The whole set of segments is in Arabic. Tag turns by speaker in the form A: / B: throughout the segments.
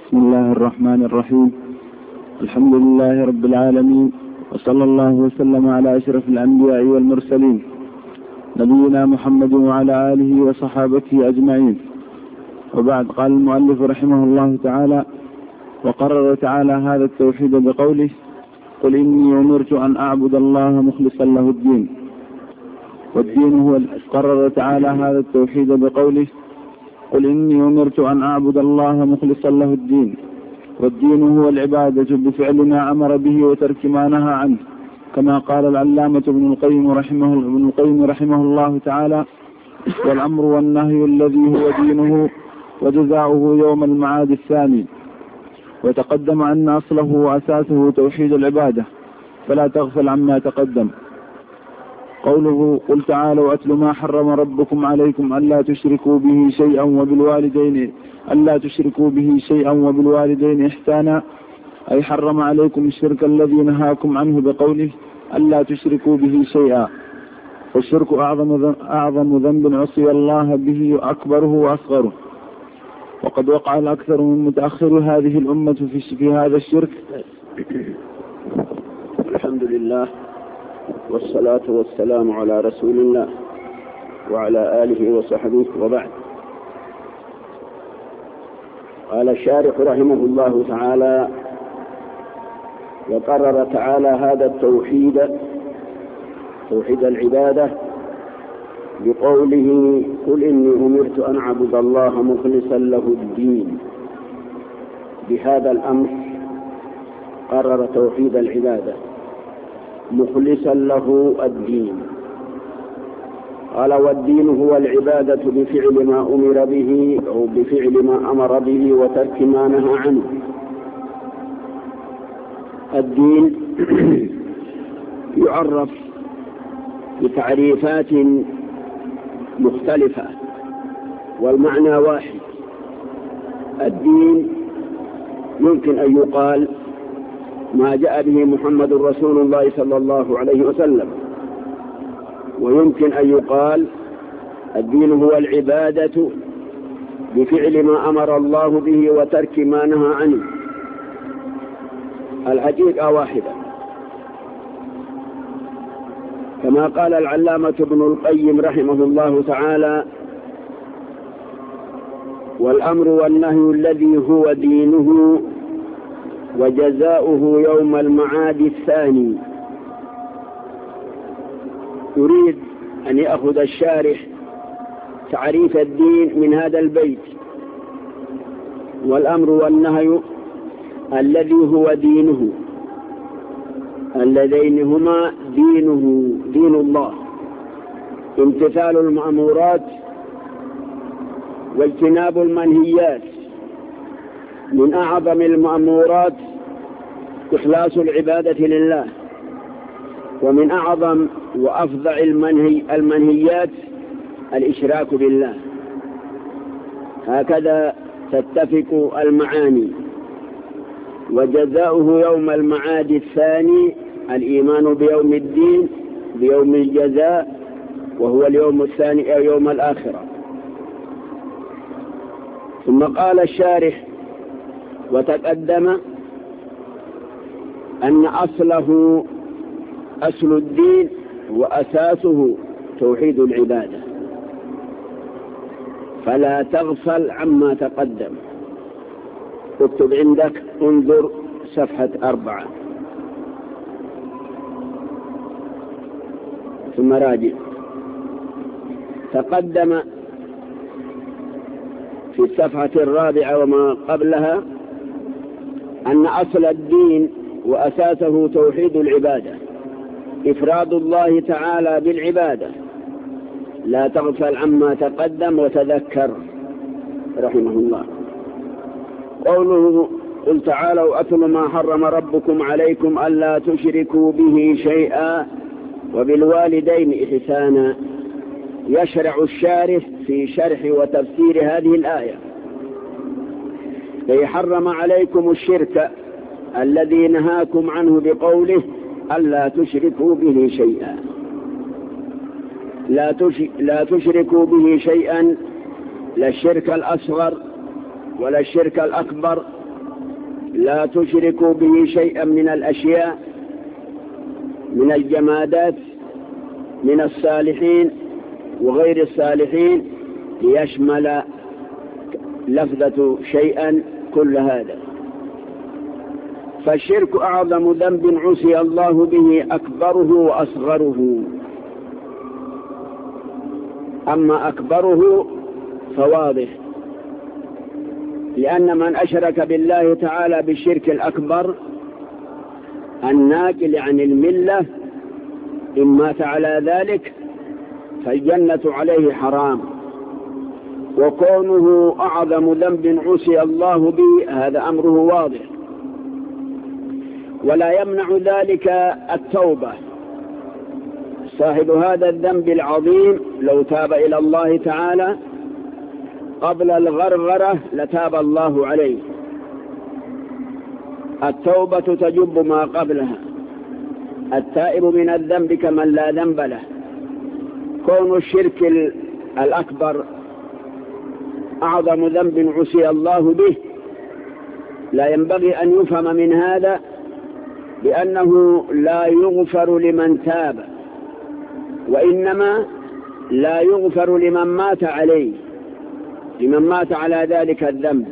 A: بسم الله الرحمن الرحيم. الحمد لله رب العالمين، وصلى الله وسلم على أشرف الأنبياء والمرسلين نبينا محمد وعلى آله وصحابته أجمعين. وبعد، قال المؤلف رحمه الله تعالى: وقرر تعالى هذا التوحيد بقوله: قل إني أمرت أن أعبد الله مخلصا له الدين. والدين هو قرر تعالى هذا التوحيد بقوله: قل إني أمرت أن أعبد الله مخلصا له الدين. والدين هو العبادة بفعل ما أمر به وترك ما نهى عنه، كما قال العلامة ابن القيم رحمه الله تعالى: والأمر والنهي الذي هو دينه وجزاؤه يوم المعاد الثاني. وتقدم أن أصله وأساسه توحيد العبادة، فلا تغفل عما تقدم. قوله: قل تعالوا أتل ما حرم ربكم عليكم ألا تشركوا به شيئا وبالوالدين إحسانا، أي حرم عليكم الشرك الذي نهاكم عنه بقوله: ألا تشركوا به شيئا. فالشرك أعظم ذنب عصي الله به، أكبره وأصغره. وقد وقع الأكثر من متأخر هذه الأمة في هذا الشرك.
B: الحمد لله، والصلاة والسلام على رسول الله وعلى آله وصحبه، وبعد. قال الشارح رحمه الله تعالى: وقرر تعالى هذا التوحيد، توحيد العبادة، بقوله: قل إني أمرت أن أعبد الله مخلصا له الدين. بهذا الأمر قرر توحيد العبادة مخلصا له الدين. قال: والدين هو العبادة بفعل ما أمر به أو بفعل ما أمر به وترك ما نهى عنه. الدين يعرف بتعريفات مختلفة والمعنى واحد. الدين يمكن أن يقال ما جاء به محمد رسول الله صلى الله عليه وسلم، ويمكن أن يقال الدين هو العبادة بفعل ما أمر الله به وترك ما نهى عنه. الحقيقة واحدة، كما قال العلامة ابن القيم رحمه الله تعالى: والأمر والنهي الذي هو دينه وجزاؤه يوم المعاد الثاني. يريد أن يأخذ الشارح تعريف الدين من هذا البيت: والأمر والنهي الذي هو دينه، اللذين هما دينه، دين الله، امتثال المأمورات واجتناب المنهيات. من أعظم المأمورات إخلاص العبادة لله، ومن أعظم وأفضع المنهيات الإشراك بالله. هكذا تتفق المعاني. وجزاؤه يوم المعاد الثاني، الإيمان بيوم الدين، بيوم الجزاء، وهو اليوم الثاني أو يوم الآخرة. ثم قال الشارح: وتقدم أن أصل الدين وأساسه توحيد العبادة، فلا تغفل عما تقدم. اكتب عندك، انظر صفحة 4 ثم راجع. تقدم في الصفحة 4 وما قبلها أن أصل الدين وأساسه توحيد العبادة، إفراد الله تعالى بالعبادة. لا تغفل عما تقدم وتذكر رحمه الله. قوله: قل تعالوا أتل ما حرم ربكم عليكم ألا تشركوا به شيئا وبالوالدين إحسانا. يشرع الشارح في شرح وتفسير هذه الآية: حرم عليكم الشرك الذي نهاكم عنه بقوله: ألا تشركوا به شيئا. لا تشركوا به شيئا، لا الشرك الأصغر ولا الشرك الأكبر لا تشركوا به شيئا من الأشياء، من الجمادات، من الصالحين وغير الصالحين، ليشمل لفظة شيئا كل هذا. فالشرك أعظم ذنب عصي الله به أكبره وأصغره. أما أكبره فواضح، لأن من أشرك بالله تعالى بالشرك الأكبر الناقل عن الملة إن مات على ذلك فالجنة عليه حرام. وكونه أعظم ذنب عصي الله به هذا أمره واضح، ولا يمنع ذلك التوبة. صاحب هذا الذنب العظيم لو تاب إلى الله تعالى قبل الغرغرة لتاب الله عليه. التوبة تجب ما قبلها. التائب من الذنب كمن لا ذنب له. كون الشرك الأكبر أعظم ذنب عصي الله به لا ينبغي أن يفهم من هذا بأنه لا يغفر لمن تاب، وإنما لا يغفر لمن مات عليه، لمن مات على ذلك الذنب.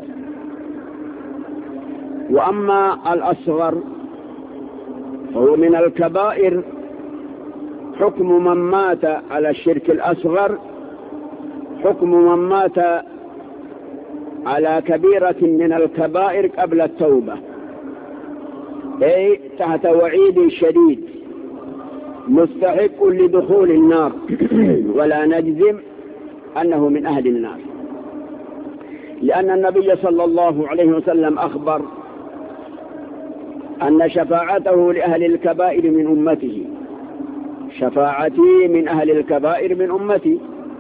B: وأما الأصغر فهو من الكبائر. حكم من مات على الشرك الأصغر حكم من مات على كبيرة من الكبائر قبل التوبة، أي تحت وعيد شديد مستحق لدخول النار، ولا نجزم أنه من أهل النار، لأن النبي صلى الله عليه وسلم أخبر أن شفاعته لأهل الكبائر من أمته، شفاعتي من أهل الكبائر من أمتي.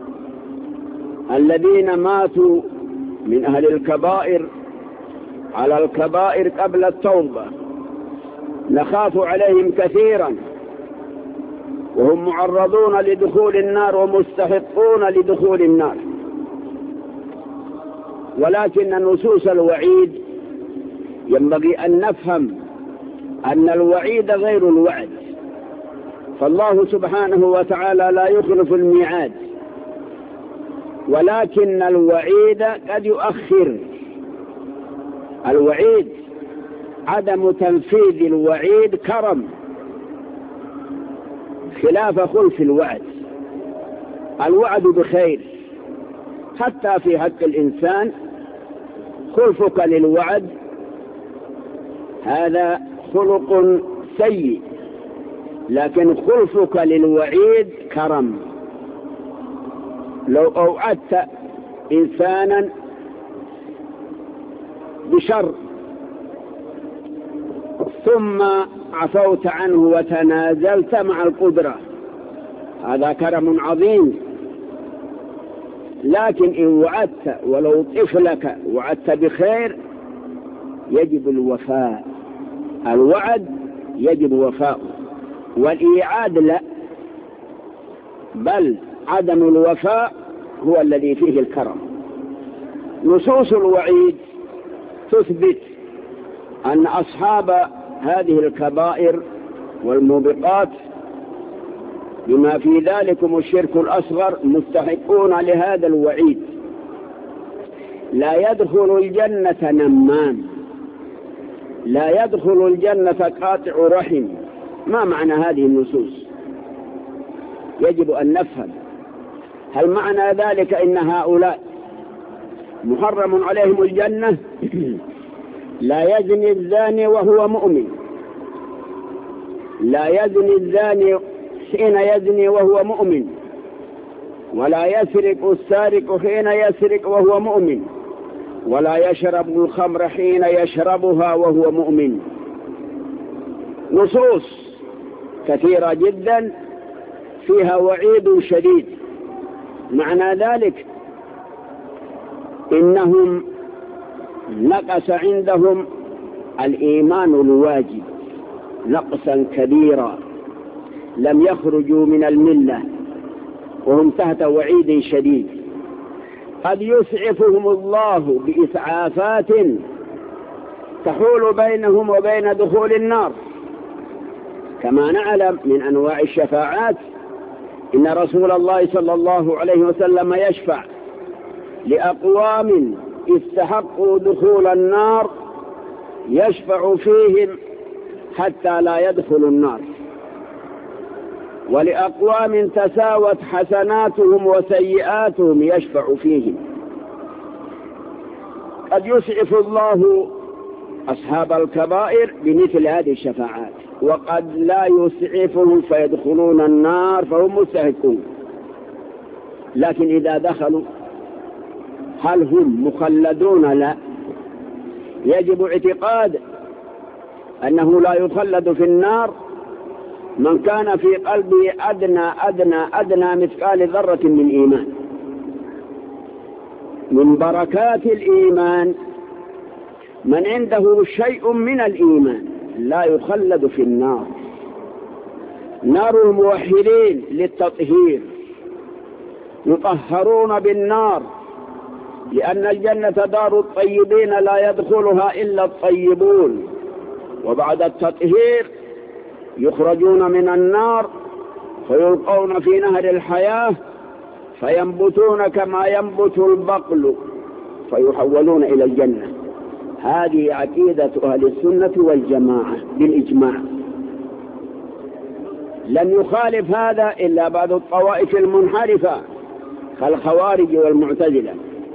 B: الذين ماتوا من أهل الكبائر على الكبائر قبل التوبة نخاف عليهم كثيرا، وهم معرضون لدخول النار ومستحقون لدخول النار. ولكن نصوص الوعيد ينبغي أن نفهم أن الوعيد غير الوعد، فالله سبحانه وتعالى لا يخلف الميعاد، ولكن الوعيد قد يؤخر. الوعيد عدم تنفيذ الوعيد كرم، خلاف خلف الوعد. الوعد بخير، حتى في حق الإنسان خلفك للوعد هذا خلق سيء، لكن خلفك للوعيد كرم. لو أوعدت إنسانا بشر ثم عفوت عنه وتنازلت مع القدرة هذا كرم عظيم. لكن إن وعدت ولو طفلك وعدت بخير يجب الوفاء. الوعد يجب وفاءه، والإيعاد لا، بل عدم الوفاء هو الذي فيه الكرم. نصوص الوعيد تثبت أن أصحاب هذه الكبائر والموبقات بما في ذلكم الشرك الأصغر مستحقون لهذا الوعيد. لا يدخل الجنة نمام، لا يدخل الجنة قاطع رحم. ما معنى هذه النصوص؟ يجب أن نفهم. هل معنى ذلك إن هؤلاء محرم عليهم الجنة؟ لا يزني الزاني وهو مؤمن، لا يزني الزاني حين يزني وهو مؤمن، ولا يسرق السارق حين يسرق وهو مؤمن، ولا يشرب الخمر حين يشربها وهو مؤمن. نصوص كثيرة جدا فيها وعيد شديد. معنى ذلك إنهم نقص عندهم الإيمان الواجب نقصا كبيرا، لم يخرجوا من الملة وهم تحت وعيد شديد. قد يسعفهم الله بإسعافات تحول بينهم وبين دخول النار. كما نعلم من أنواع الشفاعات إن رسول الله صلى الله عليه وسلم يشفع لأقوام استحقوا دخول النار، يشفع فيهم حتى لا يدخلوا النار، ولأقوام تساوت حسناتهم وسيئاتهم يشفع فيهم. قد يسعف الله أصحاب الكبائر بمثل هذه الشفاعات، وقد لا يسعفهم فيدخلون النار فهم مستحقون. لكن إذا دخلوا هل هم مخلدون؟ لا، يجب اعتقاد أنه لا يخلد في النار من كان في قلبه أدنى مثقال ذرة من إيمان. من بركات الإيمان من عنده شيء من الإيمان لا يخلد في النار. نار الموحدين للتطهير يطهرون بالنار، لأن الجنة دار الطيبين لا يدخلها إلا الطيبون، وبعد التطهير يخرجون من النار فيلقون في نهر الحياة فينبتون كما ينبت البقل فيحولون إلى الجنة. هذه عقيدة أهل السنة والجماعة بالإجماع. لم يخالف هذا إلا بعض الطوائف المنحرفة كالخوارج والمعتزلة.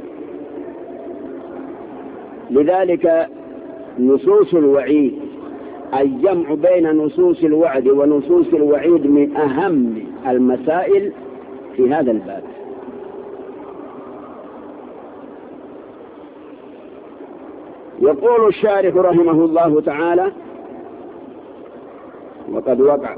B: لذلك نصوص الوعيد، الجمع بين نصوص الوعد ونصوص الوعيد من أهم المسائل في هذا الباب. يقول الشارح رحمه الله تعالى: وقد وقع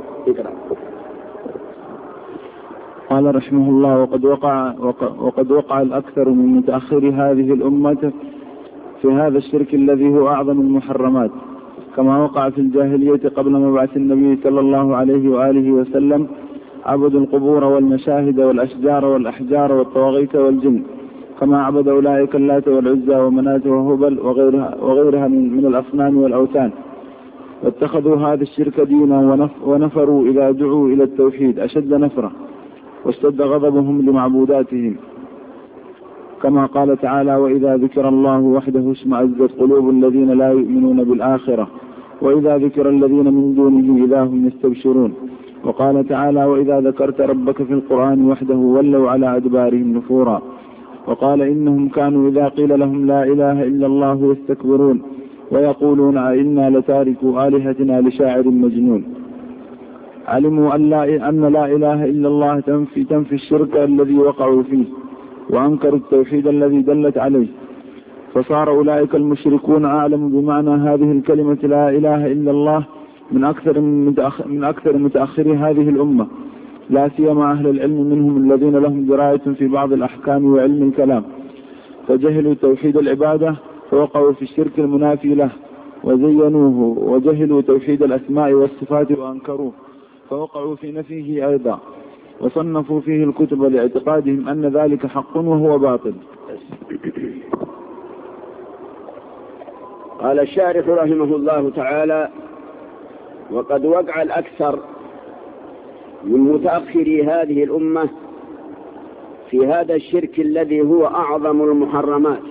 A: قال رحمه الله: وقد وقع الأكثر من متأخر هذه الأمة في هذا الشرك الذي هو أعظم المحرمات، كما وقع في الجاهلية قبل مبعث النبي صلى الله عليه وآله وسلم عبدوا القبور والمشاهد والأشجار والأحجار والطواغيت والجن، كما عبد أولئك اللات والعزى ومنات وهبل وغيرها من الأصنام والأوثان، واتخذوا هذا الشرك دينا ونفروا إذا دعوا إلى التوحيد أشد نفرة، واشتد غضبهم لمعبوداتهم، كما قال تعالى: وإذا ذكر الله وحده اشمأزت قلوب الذين لا يؤمنون بالآخرة وإذا ذكر الذين من دونه إذا هم يستبشرون. وقال تعالى: وإذا ذكرت ربك في القرآن وحده ولوا على أدبارهم نفورا. وقال: إنهم كانوا إذا قيل لهم لا إله إلا الله يستكبرون ويقولون أئنا لتاركوا آلهتنا لشاعر مجنون. علموا أن لا إله إلا الله تنفي الشرك الذي وقعوا فيه، وأنكروا التوحيد الذي دلت عليه، فصار أولئك المشركون أعلم بمعنى هذه الكلمة لا إله إلا الله من أكثر متأخري هذه الأمة، لا سيما أهل العلم منهم الذين لهم دراية في بعض الأحكام وعلم الكلام، فجهلوا توحيد العبادة فوقعوا في الشرك المنافي له وزينوه، وجهلوا توحيد الأسماء والصفات وأنكروه فوقعوا في نفيه أيضا، وصنفوا فيه الكتب لاعتقادهم أن ذلك حق وهو باطل.
B: قال الشارح رحمه الله تعالى: وقد وقع الأكثر من متأخري هذه الأمة في هذا الشرك الذي هو أعظم المحرمات،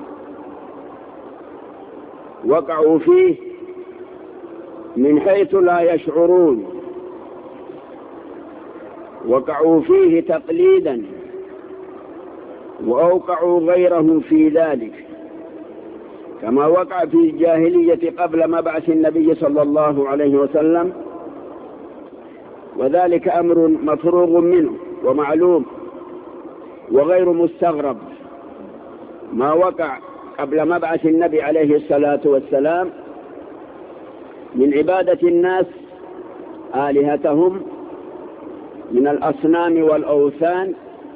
B: وقعوا فيه من حيث لا يشعرون، وقعوا فيه تقليدا وأوقعوا غيرهم في ذلك، كما وقع في الجاهلية قبل مبعث النبي صلى الله عليه وسلم، وذلك أمر مفروغ منه ومعلوم وغير مستغرب. ما وقع قبل مبعث النبي عليه الصلاة والسلام من عبادة الناس آلهتهم من الأصنام والأوثان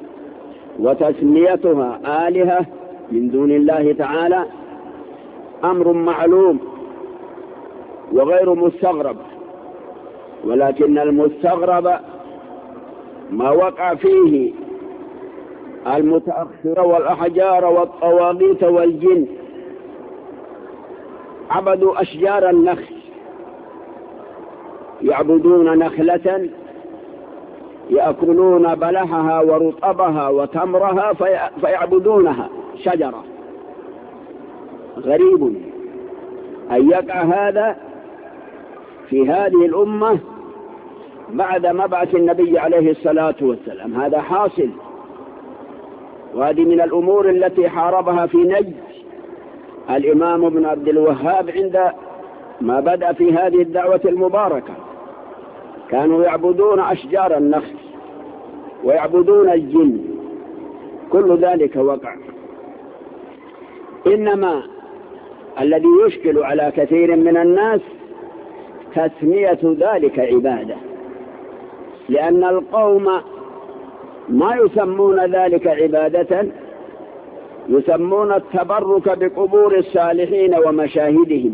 B: وتسميتها آلهة من دون الله تعالى أمر معلوم وغير مستغرب، ولكن المستغرب ما وقع فيه المتأخر والأحجار والطواغيت والجن، عبدوا أشجار النخل، يعبدون نخلة يأكلون بلحها ورطبها وتمرها فيعبدونها شجرة. غريب أن يقع هذا في هذه الأمة بعد مبعث النبي عليه الصلاة والسلام. هذا حاصل، وهذه من الأمور التي حاربها في نجد الإمام ابن عبد الوهاب عند ما بدأ في هذه الدعوة المباركة. كانوا يعبدون أشجار النخل ويعبدون الجن، كل ذلك وقع. إنما الذي يشكل على كثير من الناس تسمية ذلك عبادة، لأن القوم ما يسمون ذلك عبادة، يسمون التبرك بقبور الصالحين ومشاهدهم،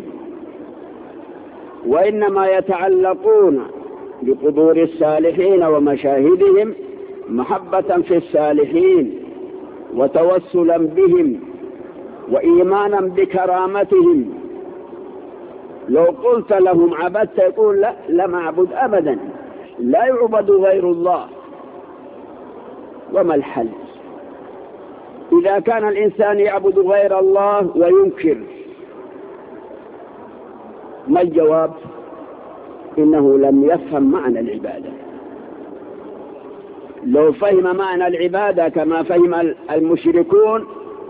B: وإنما يتعلقون بقبور الصالحين ومشاهدهم محبة في الصالحين وتوسلا بهم وإيمانا بكرامتهم. لو قلت لهم عبدت، يقول لا، لم أعبد أبدا، لا يعبد غير الله. وما الحل إذا كان الإنسان يعبد غير الله وينكر؟ ما الجواب؟ إنه لم يفهم معنى العبادة. لو فهم معنى العبادة كما فهم المشركون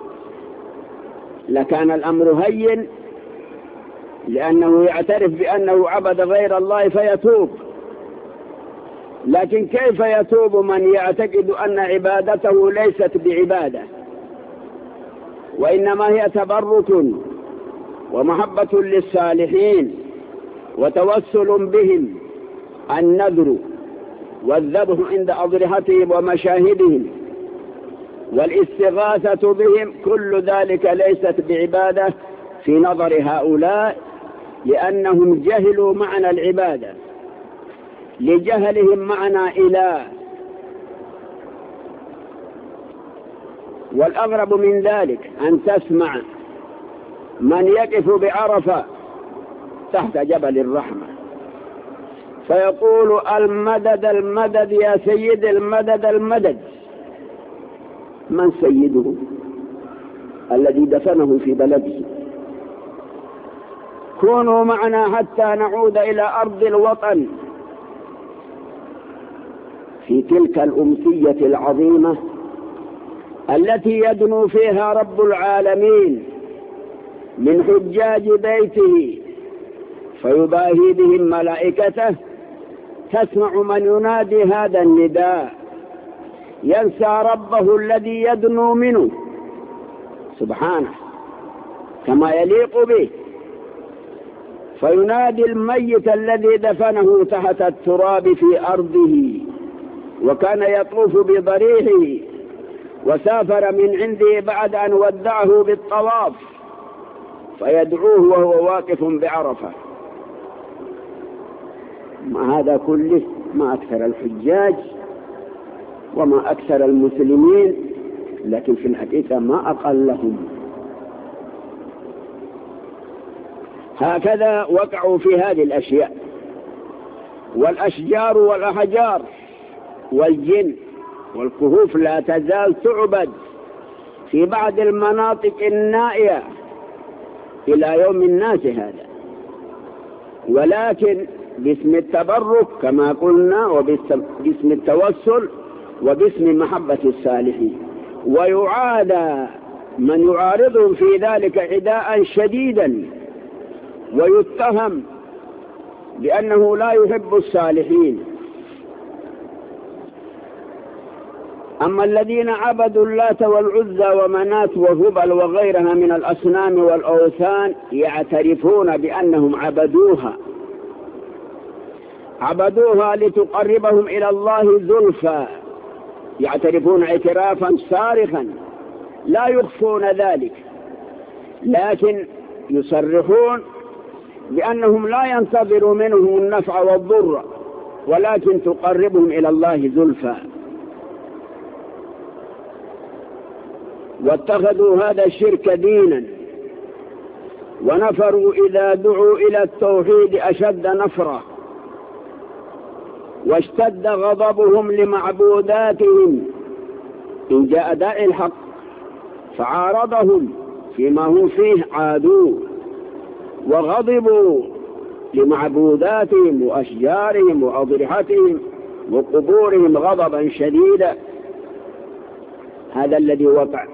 B: لكان الأمر هين، لأنه يعترف بأنه عبد غير الله فيتوب. لكن كيف يتوب من يعتقد أن عبادته ليست بعبادة، وإنما هي تبرك ومحبة للصالحين وتوسل بهم، النذر والذبح عند أضرحتهم ومشاهدهم والاستغاثة بهم، كل ذلك ليست بعبادة في نظر هؤلاء، لأنهم جهلوا معنى العبادة لجهلهم معنى إله. والأغرب من ذلك أن تسمع من يقف بعرفة تحت جبل الرحمة فيقول المدد المدد يا سيد، المدد المدد. من سيده؟ الذي دفنه في بلده. كونوا معنا حتى نعود إلى أرض الوطن. في تلك الأمسية العظيمة التي يدنو فيها رب العالمين من حجاج بيته فيباهي بهم ملائكته، تسمع من ينادي هذا النداء ينسى ربه الذي يدنو منه سبحانه كما يليق به، فينادي الميت الذي دفنه تحت التراب في أرضه وكان يطوف بضريحه وسافر من عنده بعد أن ودعه بالطواف، فيدعوه وهو واقف بعرفة. مع هذا كله ما أكثر الحجاج وما أكثر المسلمين، لكن في الحقيقة ما أقلهم. هكذا وقعوا في هذه الأشياء. والأشجار والأحجار والجن والكهوف لا تزال تعبد في بعض المناطق النائية إلى يوم الناس هذا، ولكن باسم التبرك كما قلنا، وباسم التوسل، وباسم محبة الصالحين. ويعادى من يعارضهم في ذلك عداء شديدا، ويتهم بأنه لا يحب الصالحين. أما الذين عبدوا اللات والعزى ومنات وهبل وغيرها من الأصنام والأوثان يعترفون بأنهم عبدوها لتقربهم إلى الله زلفى، يعترفون اعترافا صارخا لا يخفون ذلك، لكن يصرحون بأنهم لا ينتظروا منهم النفع والضر، ولكن تقربهم إلى الله زلفى. واتخذوا هذا الشرك دينا ونفروا إذا دعوا إلى التوحيد أشد نفرة، واشتد غضبهم لمعبوداتهم إن جاء داعي الحق فعارضهم فيما هم فيه عادوه وغضبوا لمعبوداتهم وأشجارهم وأضرحتهم وقبورهم غضبا شديدا. هذا الذي وقع.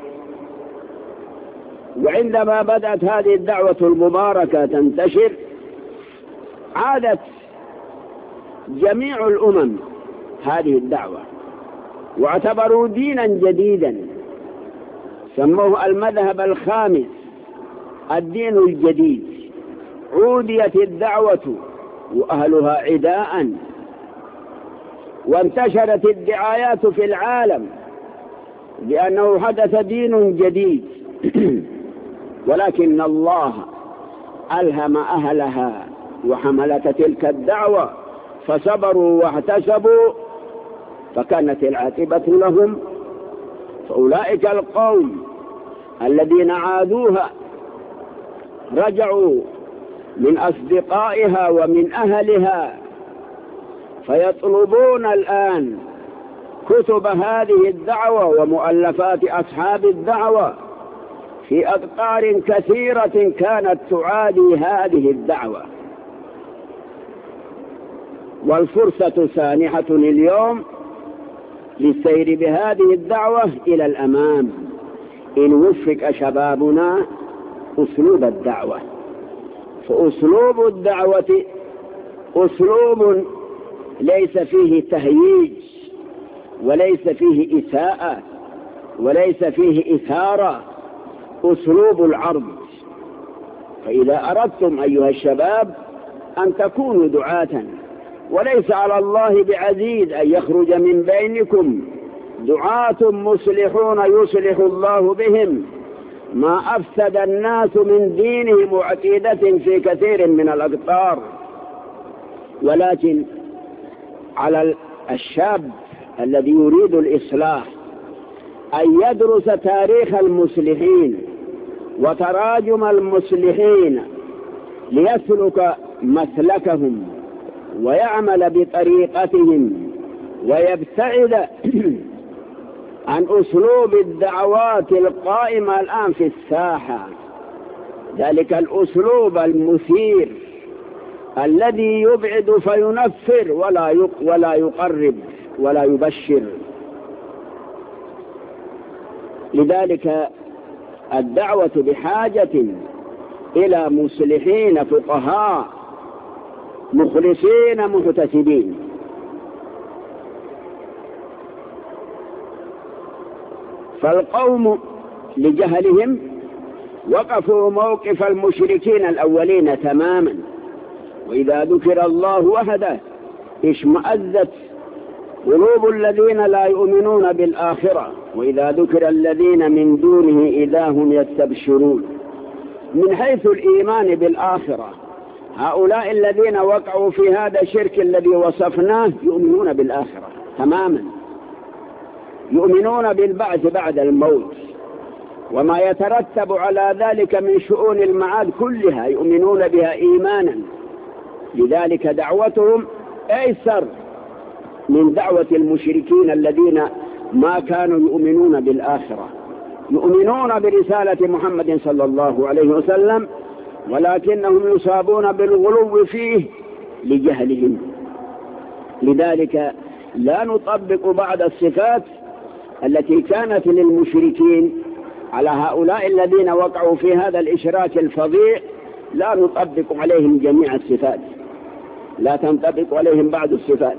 B: وعندما بدأت هذه الدعوة المباركة تنتشر عادت جميع الأمم هذه الدعوة واعتبروا دينا جديدا سموه المذهب الخامس، الدين الجديد. عوديت الدعوة وأهلها عداء، وانتشرت الدعايات في العالم بأنه حدث دين جديد ولكن الله ألهم أهلها وحملة تلك الدعوة فصبروا واحتسبوا فكانت العاقبة لهم. فأولئك القوم الذين عادوها رجعوا من أصدقائها ومن أهلها فيطلبون الآن كتب هذه الدعوة ومؤلفات أصحاب الدعوة في أقطار كثيرة كانت تعادي هذه الدعوة. والفرصة سانحة اليوم للسير بهذه الدعوة إلى الأمام إن وفق شبابنا أسلوب الدعوة. فأسلوب الدعوة أسلوب ليس فيه تهييج وليس فيه إساءة وليس فيه إثارة، أسلوب العرض. فإذا أردتم أيها الشباب أن تكونوا دعاة، وليس على الله بعزيز أن يخرج من بينكم دعاة مصلحون يصلح الله بهم ما أفسد الناس من دينهم وعقيدة في كثير من الأقطار. ولكن على الشاب الذي يريد الإصلاح أن يدرس تاريخ المصلحين وتراجم المصلحين ليسلك مسلكهم ويعمل بطريقتهم ويبتعد عن أسلوب الدعوات القائمة الآن في الساحة، ذلك الأسلوب المثير الذي يبعد فينفر ولا يقرب ولا يبشر. لذلك الدعوة بحاجة إلى مصلحين فقهاء مخلصين محتسبين. فالقوم لجهلهم وقفوا موقف المشركين الأولين تماما، وإذا ذكر الله وحده اشمأزت قلوب الذين لا يؤمنون بالآخرة، وإذا ذكر الذين من دونه إذا هم يستبشرون. من حيث الإيمان بالآخرة هؤلاء الذين وقعوا في هذا الشرك الذي وصفناه يؤمنون بالآخرة تماما، يؤمنون بالبعث بعد الموت وما يترتب على ذلك من شؤون المعاد كلها يؤمنون بها إيمانا. لذلك دعوتهم أيسر من دعوة المشركين الذين ما كانوا يؤمنون بالآخرة، يؤمنون برسالة محمد صلى الله عليه وسلم ولكنهم يصابون بالغلو فيه لجهلهم. لذلك لا نطبق بعض الصفات التي كانت للمشركين على هؤلاء الذين وقعوا في هذا الإشراك الفظيع، لا نطبق عليهم جميع الصفات، لا تنطبق عليهم بعض الصفات.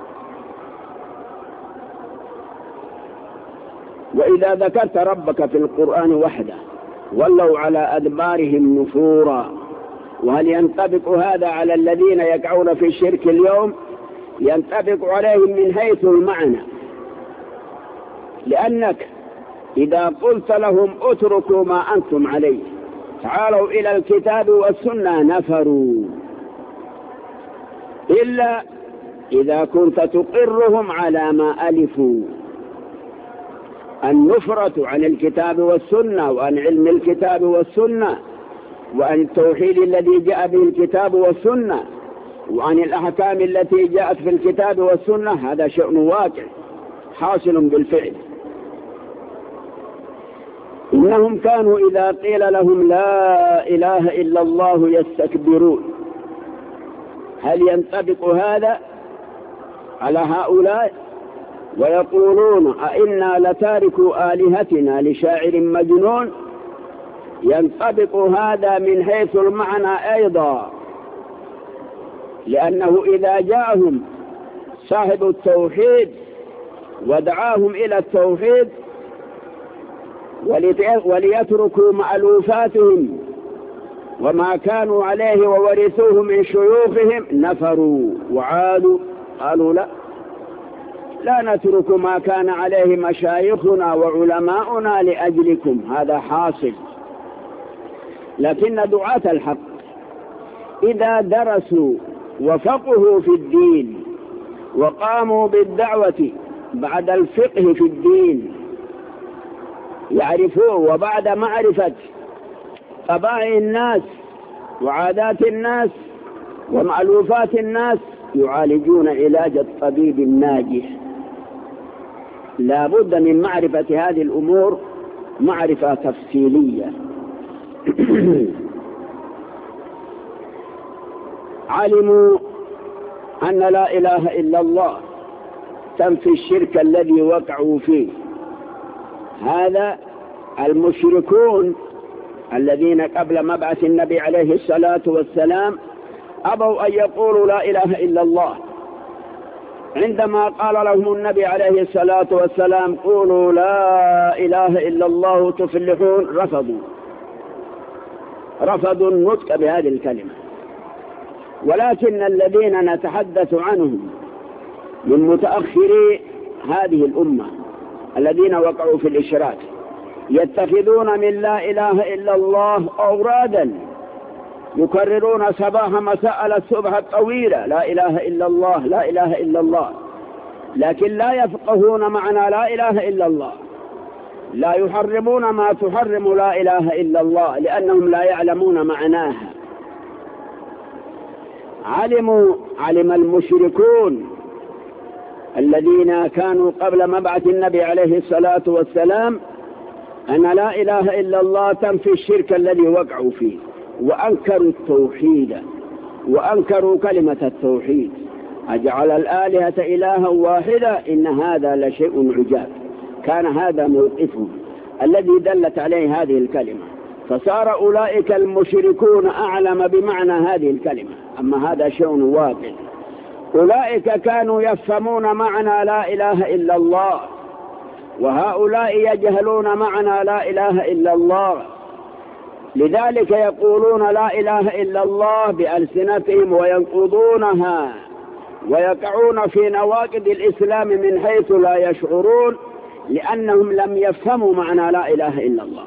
B: وإذا ذكرت ربك في القرآن وحده ولوا على أدبارهم نفورا. وهل ينطبق هذا على الذين يقعون في الشرك اليوم؟ ينطبق عليهم من حيث المعنى، لأنك إذا قلت لهم اتركوا ما أنتم عليه تعالوا إلى الكتاب والسنة نفروا، إلا إذا كنت تقرهم على ما ألفوا. النفرة عن الكتاب والسنة وعن علم الكتاب والسنة وعن التوحيد الذي جاء به الكتاب والسنة وعن الأحكام التي جاءت في الكتاب والسنة، هذا شأن واقع حاصل بالفعل. إنهم كانوا إذا قيل لهم لا إله إلا الله يستكبرون. هل ينطبق هذا على هؤلاء؟ ويقولون أئنا لتاركوا آلهتنا لشاعر مجنون. ينطبق هذا من حيث المعنى أيضا، لأنه إذا جاءهم صاحب التوحيد ودعاهم إلى التوحيد وليتركوا مألوفاتهم وما كانوا عليه وورثوه من شيوخهم، نفروا وعادوا، قالوا لا نترك ما كان عليه مشايخنا وعلماؤنا لأجلكم. هذا حاصل. لكن دعاة الحق إذا درسوا وفقهوا في الدين وقاموا بالدعوة بعد الفقه في الدين يعرفوه، وبعد معرفة طبائع الناس وعادات الناس ومألوفات الناس يعالجون علاج الطبيب الناجح. لا بد من معرفة هذه الأمور معرفة تفصيلية. علموا أن لا إله إلا الله تنفي الشرك الذي وقعوا فيه. هذا المشركون الذين قبل مبعث النبي عليه الصلاة والسلام أبوا أن يقولوا لا إله إلا الله. عندما قال لهم النبي عليه الصلاة والسلام قولوا لا إله إلا الله تفلحون، رفضوا النطق بهذه الكلمة. ولكن الذين نتحدث عنهم من متأخري هذه الأمة الذين وقعوا في الإشراك يتخذون من لا إله إلا الله أورادا يكررون صباح مساء الصبح الطويلة لا إله إلا الله لا إله إلا الله، لكن لا يفقهون معنى لا إله إلا الله. لا يحرمون ما تحرم لا إله إلا الله لأنهم لا يعلمون معناها. علم المشركون الذين كانوا قبل مبعث النبي عليه الصلاة والسلام أن لا إله إلا الله تنفي الشرك الذي وقعوا فيه، وأنكروا التوحيد وأنكروا كلمة التوحيد. أجعل الآلهة إلها واحدة إن هذا لشيء عجاب. كان هذا موقفهم الذي دلت عليه هذه الكلمة، فصار أولئك المشركون أعلم بمعنى هذه الكلمة. أما هذا شيء واقع. أولئك كانوا يفهمون معنى لا إله إلا الله، وهؤلاء يجهلون معنى لا إله إلا الله، لذلك يقولون لا إله إلا الله بألسنتهم وينقضونها ويقعون في نواقض الإسلام من حيث لا يشعرون، لأنهم لم يفهموا معنى لا إله إلا الله.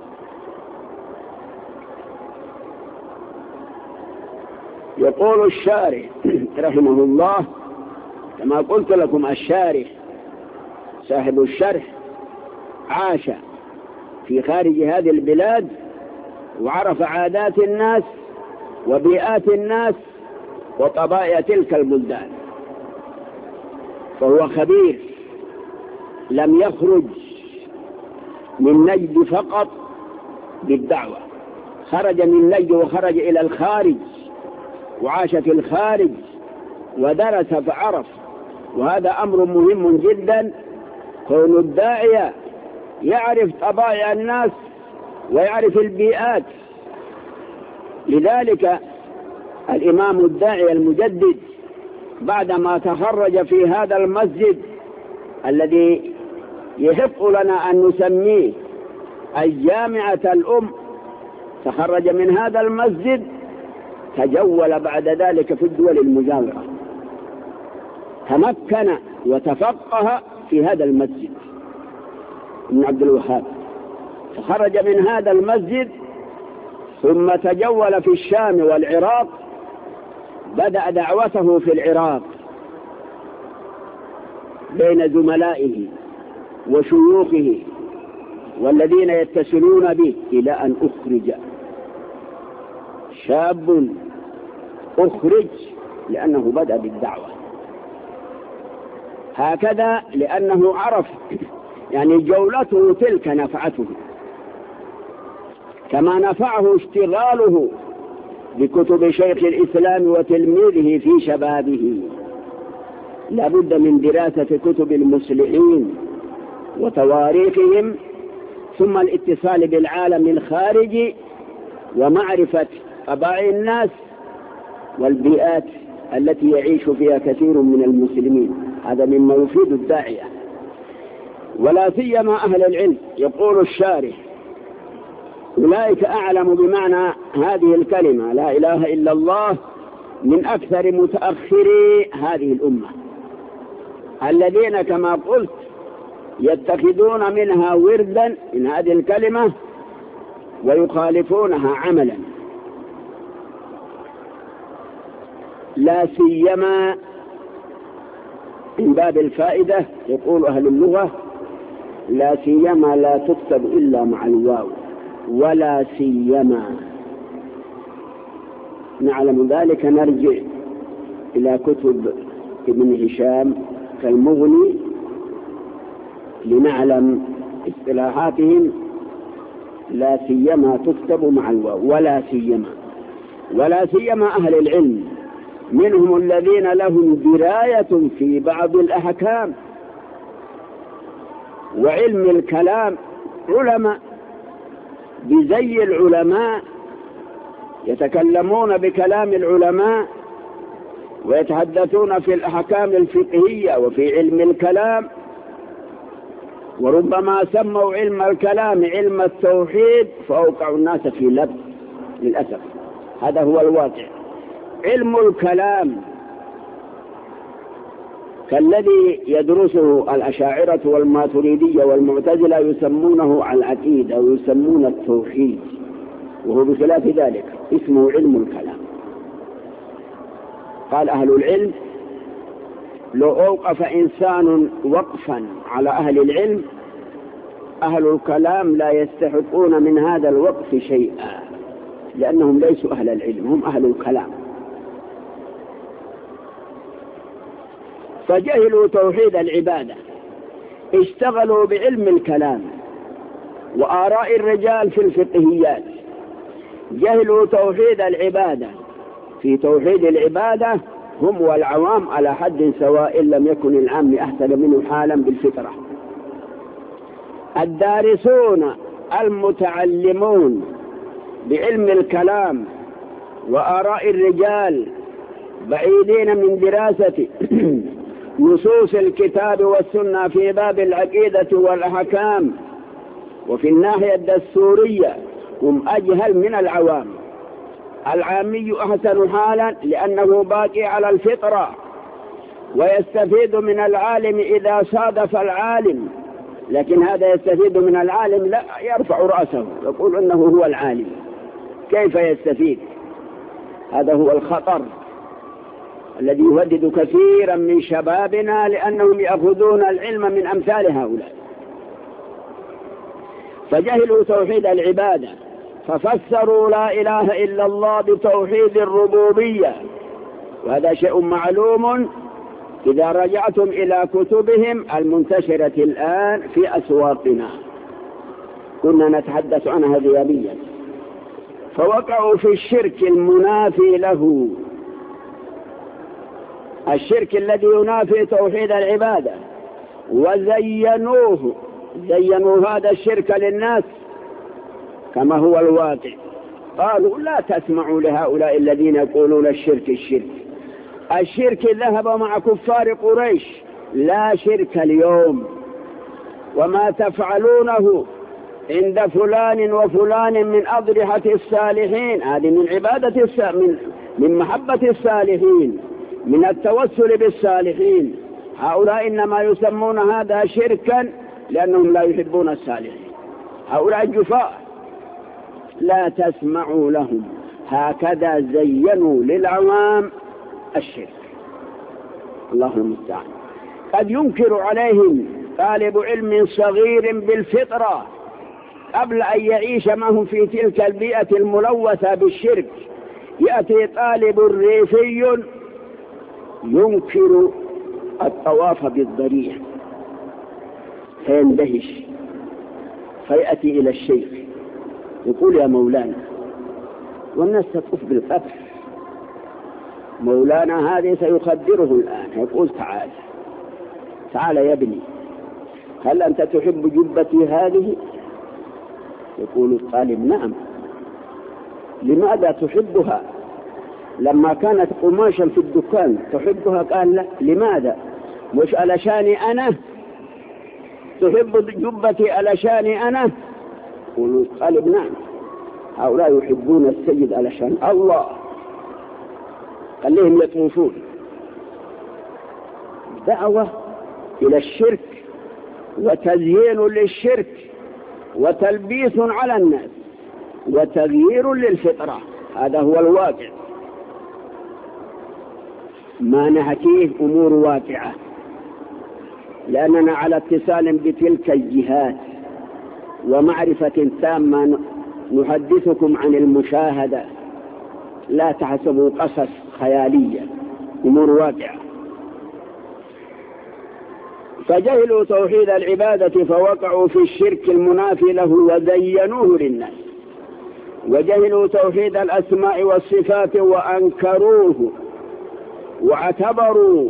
B: يقول الشارح رحمه الله، كما قلت لكم الشارح صاحب الشرح عاش في خارج هذه البلاد وعرف عادات الناس وبيئات الناس وطبائع تلك البلدان، فهو خبير. لم يخرج من نجد فقط بالدعوة، خرج من نجد وخرج إلى الخارج وعاش في الخارج ودرس فعرف. وهذا أمر مهم جدا، كون الداعية يعرف طبائع الناس ويعرف البيئات. لذلك الإمام الداعي المجدد بعدما تخرج في هذا المسجد الذي يحق لنا أن نسميه الجامعة الأم، تخرج من هذا المسجد تجول بعد ذلك في الدول المجاورة، تمكن وتفقه في هذا المسجد ابن عبد الوهاب. فخرج من هذا المسجد ثم تجول في الشام والعراق، بدأ دعوته في العراق بين زملائه وشيوخه والذين يتصلون به إلى أن أخرج شاب أخرج لأنه بدأ بالدعوة، هكذا لأنه عرف يعني جولته تلك نفعته، كما نفعه اشتغاله بكتب شيخ الإسلام وتلميذه في شبابه. لا بد من دراسة كتب المصلحين وتواريخهم، ثم الاتصال بالعالم الخارجي ومعرفة طبائع الناس والبيئات التي يعيش فيها كثير من المسلمين. هذا مما يفيد الداعية، ولا سيما أهل العلم. يقول الشارح: أولئك أعلم بمعنى هذه الكلمة لا إله إلا الله من أكثر متأخري هذه الأمة، الذين كما قلت يتخذون منها وردا من هذه الكلمة ويخالفونها عملا، لا سيما من باب الفائدة. يقول أهل اللغة: لا سيما لا تكتب إلا مع الواو، ولا سيما. نعلم ذلك نرجع إلى كتب ابن هشام كالمغني لنعلم اصطلاحاتهم. لا سيما تكتب مع الواو، ولا سيما. ولا سيما أهل العلم، منهم الذين لهم دراية في بعض الأحكام وعلم الكلام، علماء بزي العلماء يتكلمون بكلام العلماء ويتحدثون في الأحكام الفقهية وفي علم الكلام، وربما سموا علم الكلام علم التوحيد فأوقعوا الناس في لبس للأسف. هذا هو الواقع. علم الكلام كالذي يدرسه الأشاعرة والماتريدية والمعتزلة يسمونه العقيدة ويسمون التوحيد، وهو بخلاف ذلك اسمه علم الكلام. قال أهل العلم: لو أوقف إنسان وقفا على أهل العلم، أهل الكلام لا يستحقون من هذا الوقف شيئا، لأنهم ليسوا أهل العلم، هم أهل الكلام. فجهلوا توحيد العبادة، اشتغلوا بعلم الكلام وآراء الرجال في الفقهيات. جهلوا توحيد العبادة، في توحيد العبادة هم والعوام على حد سواء، إن لم يكن العام أحسن منه حالا بالفطرة. الدارسون المتعلمون بعلم الكلام وآراء الرجال بعيدين من دراسة نصوص الكتاب والسنة في باب العقيدة والأحكام وفي الناحية الدستورية هم أجهل من العوام. العامي أحسن حالا لأنه باقي على الفطرة ويستفيد من العالم إذا صادف العالم، لكن هذا يستفيد من العالم لا يرفع رأسه يقول أنه هو العالم. كيف يستفيد؟ هذا هو الخطر الذي يهدد كثيرا من شبابنا، لأنهم يأخذون العلم من أمثال هؤلاء. فجهلوا توحيد العبادة، ففسروا لا إله إلا الله بتوحيد الربوبية، وهذا شيء معلوم إذا رجعتم إلى كتبهم المنتشرة الآن في أسواقنا، كنا نتحدث عنها غيابيا. فوقعوا في الشرك المنافي له، الشرك الذي ينافي توحيد العبادة، وزينوا هذا الشرك للناس كما هو الواقع. قالوا: لا تسمعوا لهؤلاء الذين يقولون الشرك ذهب مع كفار قريش، لا شرك اليوم، وما تفعلونه عند فلان وفلان من أضرحة الصالحين، هذه من عبادة من محبة الصالحين، من التوسل بالصالحين. هؤلاء إنما يسمون هذا شركا لأنهم لا يحبون الصالحين، هؤلاء الجفاء. لا تسمعوا لهم، هكذا زينوا للعوام الشرك. الله المستعان. قد ينكر عليهم طالب علم صغير بالفطرة قبل أن يعيش معهم في تلك البيئة الملوثة بالشرك يأتي طالب ريفي ينكر الطواف بالضريح فيندهش، فيأتي إلى الشيخ يقول يا مولانا، والناس تطوف بالقبر، مولانا هذه سيخدره الآن، يقول تعال يا ابني، هل أنت تحب جبتي هذه؟ يقول الطالب نعم. لماذا تحبها؟ لما كانت قماشا في الدكان تحبها؟ قال لا. لماذا؟ مش علشاني أنا؟ تحب جبتي علشاني أنا؟ يقول الطالب نعم. هؤلاء يحبون السيد علشان الله، خليهم يطوفون. دعوة إلى الشرك وتزيين للشرك وتلبيس على الناس وتغيير للفطرة، هذا هو الواقع. ما نحكيه أمور واقعة لأننا على اتصال بتلك الجهات ومعرفة تامة. نحدثكم عن المشاهدة، لا تحسبوا قصص خيالية، أمور واقعة. فجهلوا توحيد العبادة فوقعوا في الشرك المنافي له وزينوه للناس، وجهلوا توحيد الأسماء والصفات وأنكروه، واعتبروا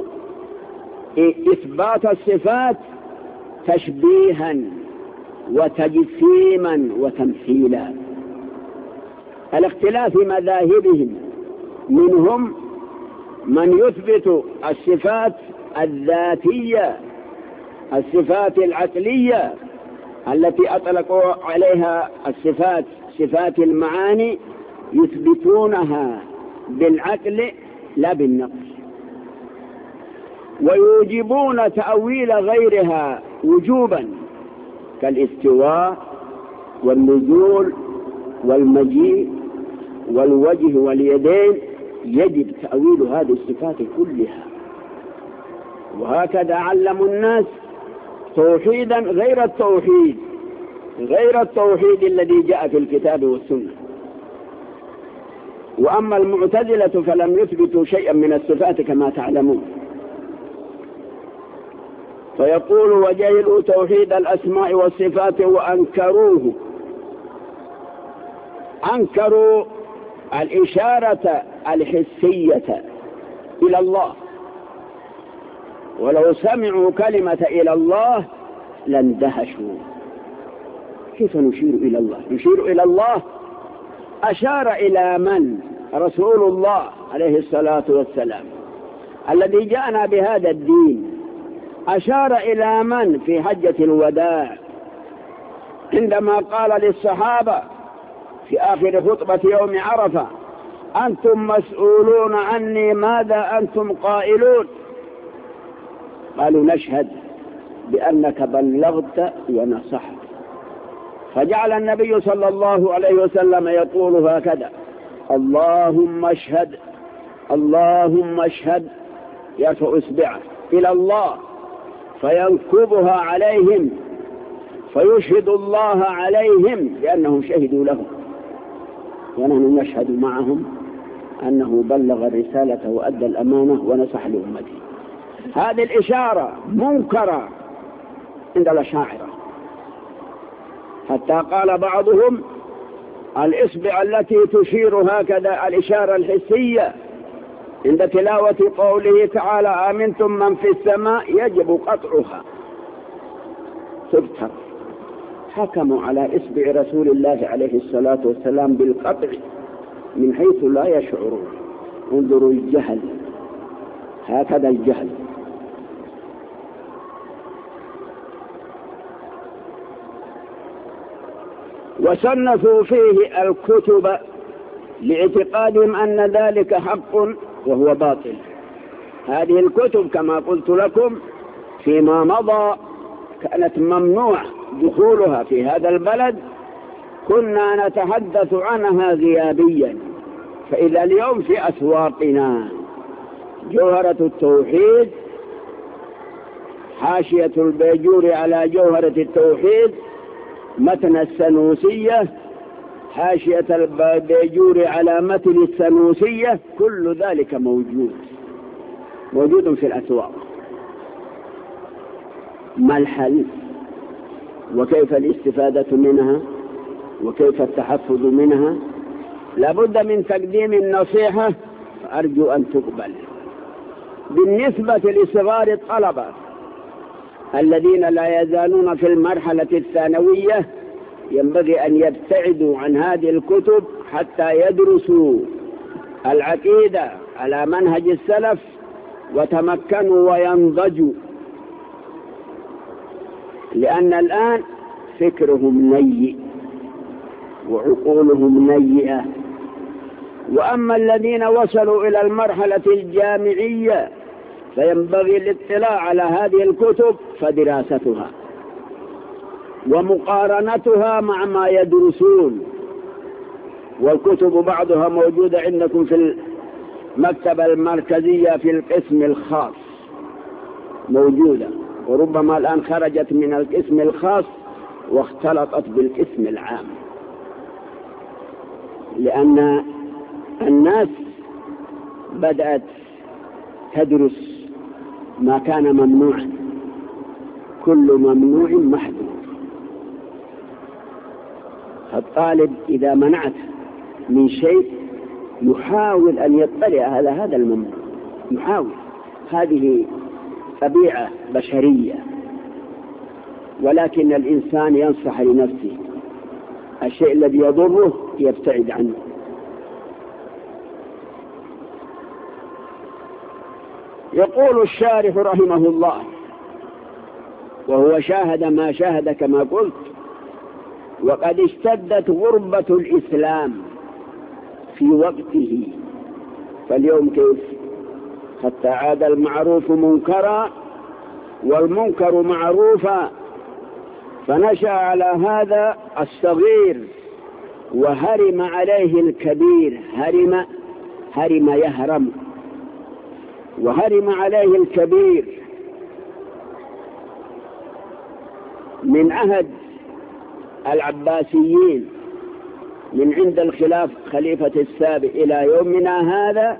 B: إثبات الصفات تشبيها وتجسيما وتمثيلا. الاختلاف مذاهبهم، منهم من يثبت الصفات الذاتية، الصفات العقلية التي أطلقوا عليها الصفات، صفات المعاني، يثبتونها بالعقل لا بالنقل، ويوجبون تأويل غيرها وجوبا كالاستواء والنزول والمجيء والوجه واليدين، يجب تأويل هذه الصفات كلها. وهكذا علموا الناس توحيدا غير التوحيد الذي جاء في الكتاب والسنة. وأما المعتزلة فلم يثبتوا شيئا من الصفات كما تعلمون. فيقول وجهلوا توحيد الأسماء والصفات وأنكروه، أنكروا الإشارة الحسية إلى الله، ولو سمعوا كلمة إلى الله لاندهشوا. كيف نشير إلى الله؟ نشير إلى الله. أشار إلى من؟ رسول الله عليه الصلاة والسلام الذي جاءنا بهذا الدين. أشار إلى من في حجة الوداع عندما قال للصحابة في آخر خطبة يوم عرفة: أنتم مسؤولون عني، ماذا أنتم قائلون؟ قالوا: نشهد بأنك بلغت ونصحت. فجعل النبي صلى الله عليه وسلم يقول هكذا: اللهم اشهد، اللهم اشهد، يرفع إصبعه إلى الله فينكبها عليهم، فيشهد الله عليهم لأنهم شهدوا له، ونحن نشهد معهم أنه بلغ الرسالة وأدى الأمانة ونصح لأمته. هذه الإشارة منكرة عند الأشاعرة، حتى قال بعضهم: الإصبع التي تشير هكذا الإشارة الحسية عند تلاوة قوله تعالى: آمنتم من في السماء، يجب قطعها، تبتر. حكموا على إصبع رسول الله عليه الصلاة والسلام بالقطع من حيث لا يشعرون. انظروا الجهل، هكذا الجهل. وصنفوا فيه الكتب لاعتقادهم أن ذلك حق وهو باطل. هذه الكتب كما قلت لكم فيما مضى كانت ممنوع دخولها في هذا البلد، كنا نتحدث عنها غيابيا. فإذا اليوم في أسواقنا جوهرة التوحيد، حاشية البيجور على جوهرة التوحيد، متن السنوسية، حاشية الباجور على متن السنوسية، كل ذلك موجود في الأسواق. ما الحل وكيف الاستفادة منها وكيف التحفظ منها؟ لابد من تقديم النصيحة، أرجو أن تقبل. بالنسبة لصغار الطلبة الذين لا يزالون في المرحلة الثانوية، ينبغي أن يبتعدوا عن هذه الكتب حتى يدرسوا العقيدة على منهج السلف وتمكنوا وينضجوا، لأن الآن فكرهم نيئ وعقولهم نيئة. وأما الذين وصلوا إلى المرحلة الجامعية فينبغي الاطلاع على هذه الكتب فدراستها ومقارنتها مع ما يدرسون. والكتب بعضها موجودة عندكم في المكتبة المركزية في القسم الخاص موجودة، وربما الآن خرجت من القسم الخاص واختلطت بالقسم العام، لأن الناس بدأت تدرس ما كان ممنوعا، كل ممنوع محظور. الطالب إذا منعته من شيء يحاول أن يطلع على هذا الممنوع، يحاول، هذه طبيعة بشرية. ولكن الإنسان ينصح لنفسه، الشيء الذي يضره يبتعد عنه. يقول الشارح رحمه الله، وهو شاهد ما شاهد كما قلت: وقد اشتدت غربة الإسلام في وقته. فاليوم كيف؟ حتى عاد المعروف منكرا والمنكر معروفا، فنشأ على هذا الصغير وهرم عليه الكبير. هرم يهرم، وهرم عليه الكبير. من عهد العباسيين من عند خليفة السابع إلى يومنا هذا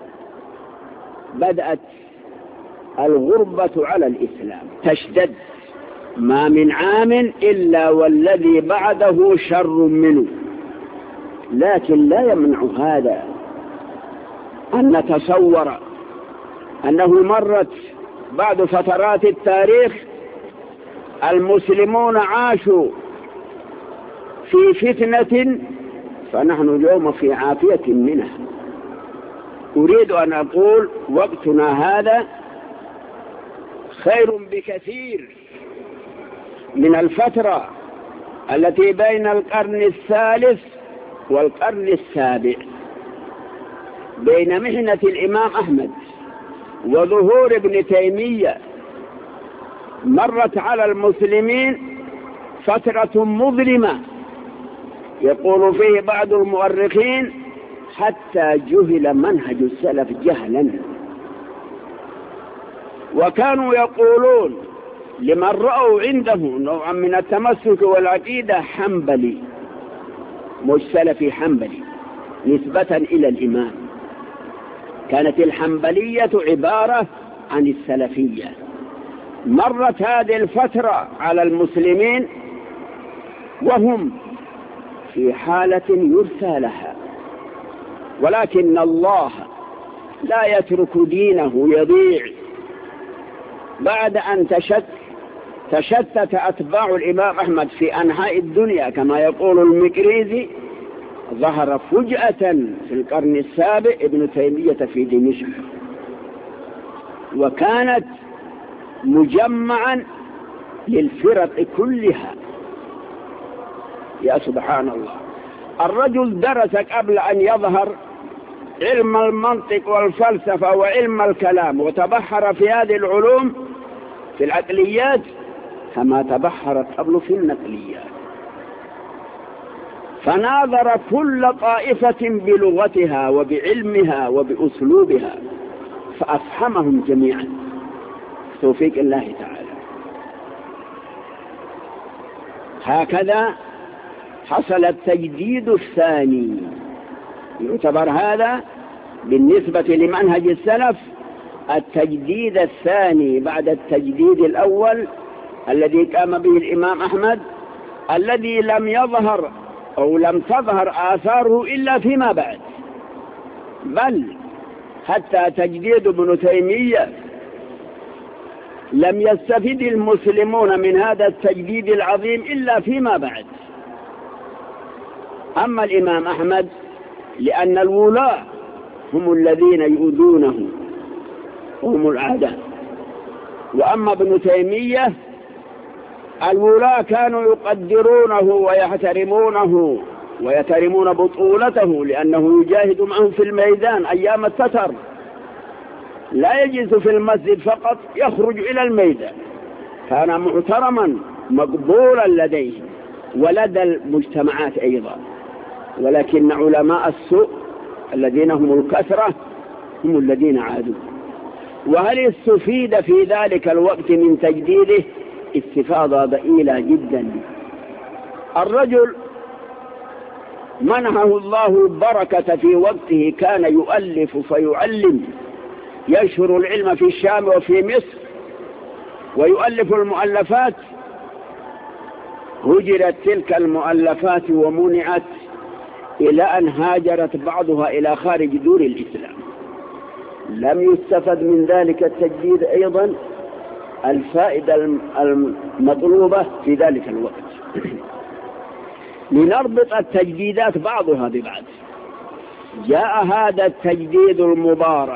B: بدأت الغربة على الإسلام تشتد، ما من عام إلا والذي بعده شر منه. لكن لا يمنع هذا أن نتصور أنه مرت بعد فترات التاريخ المسلمون عاشوا في فتنة، فنحن اليوم في عافية منها. أريد أن أقول وقتنا هذا خير بكثير من الفترة التي بين القرن الثالث والقرن السابع، بين محنة الإمام أحمد وظهور ابن تيمية. مرت على المسلمين فترة مظلمة يقول فيه بعض المؤرخين حتى جهل منهج السلف جهلا، وكانوا يقولون لمن رأوا عنده نوعا من التمسك والعقيدة حنبلي، مش سلفي، حنبلي، نسبة إلى الإمام. كانت الحنبلية عبارة عن السلفية. مرت هذه الفترة على المسلمين وهم في حالة يرثى لها، ولكن الله لا يترك دينه يضيع. بعد أن تشتت أتباع الإمام أحمد في أنحاء الدنيا كما يقول المكريزي، ظهر فجأة في القرن السابع ابن تيمية في دمشق، وكانت مجمعا للفرق كلها. يا سبحان الله، الرجل درس قبل أن يظهر علم المنطق والفلسفة وعلم الكلام، وتبحر في هذه العلوم في العقليات كما تبحر قبل في النقليات، فناظر كل طائفة بلغتها وبعلمها وبأسلوبها فأفهمهم جميعا توفيق الله تعالى. هكذا حصل التجديد الثاني. يعتبر هذا بالنسبة لمنهج السلف التجديد الثاني بعد التجديد الأول الذي قام به الإمام أحمد، الذي لم يظهر أو لم تظهر آثاره إلا فيما بعد، بل حتى تجديد ابن تيمية لم يستفد المسلمون من هذا التجديد العظيم إلا فيما بعد. أما الإمام أحمد لأن الولاة هم الذين يؤذونه وهم الأعداء، وأما ابن تيمية الولاة كانوا يقدرونه ويحترمونه ويحترمون بطولته، لأنه يجاهد معهم في الميدان أيام التتر، لا يجلس في المسجد فقط، يخرج إلى الميدان، كان محترما مقبولا لديهم ولدى المجتمعات أيضا. ولكن علماء السوء الذين هم الكثرة هم الذين عادوا. وهل استفيد في ذلك الوقت من تجديده؟ استفاضة ضئيلة جدا. الرجل منحه الله البركة في وقته، كان يؤلف فيعلم، ينشر العلم في الشام وفي مصر ويؤلف المؤلفات. هجرت تلك المؤلفات ومنعت إلى أن هاجرت بعضها إلى خارج دور الإسلام. لم يستفد من ذلك التجديد أيضا الفائدة المطلوبة في ذلك الوقت. لنربط التجديدات بعضها ببعض. جاء هذا التجديد المبارك